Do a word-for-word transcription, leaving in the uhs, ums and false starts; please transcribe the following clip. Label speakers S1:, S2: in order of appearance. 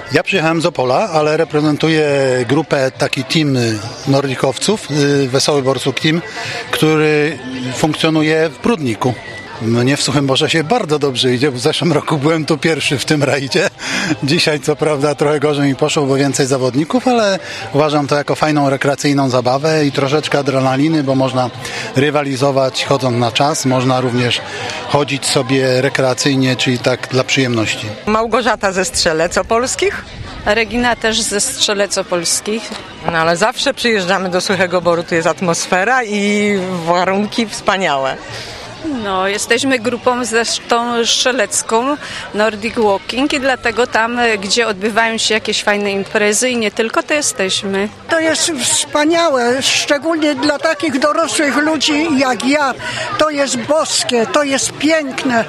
S1: Ja przyjechałem z Opola, ale reprezentuję grupę, taki team nordykowców, Wesoły Borsuk Team, który funkcjonuje w Prudniku. Mnie w Suchym Borze się bardzo dobrze idzie. W zeszłym roku byłem tu pierwszy w tym rajdzie. Dzisiaj co prawda trochę gorzej mi poszło, bo więcej zawodników, ale uważam to jako fajną rekreacyjną zabawę i troszeczkę adrenaliny, bo można rywalizować chodząc na czas. Można również chodzić sobie rekreacyjnie, czyli tak dla przyjemności.
S2: Małgorzata ze Strzelec Opolskich.
S3: Regina też ze Strzelec Opolskich.
S2: No ale zawsze przyjeżdżamy do Suchego Boru, tu jest atmosfera i warunki wspaniałe.
S3: No, jesteśmy grupą zresztą strzelecką Nordic Walking i dlatego tam, gdzie odbywają się jakieś fajne imprezy i nie tylko, to jesteśmy.
S4: To jest wspaniałe, szczególnie dla takich dorosłych ludzi jak ja. To jest boskie, to jest piękne.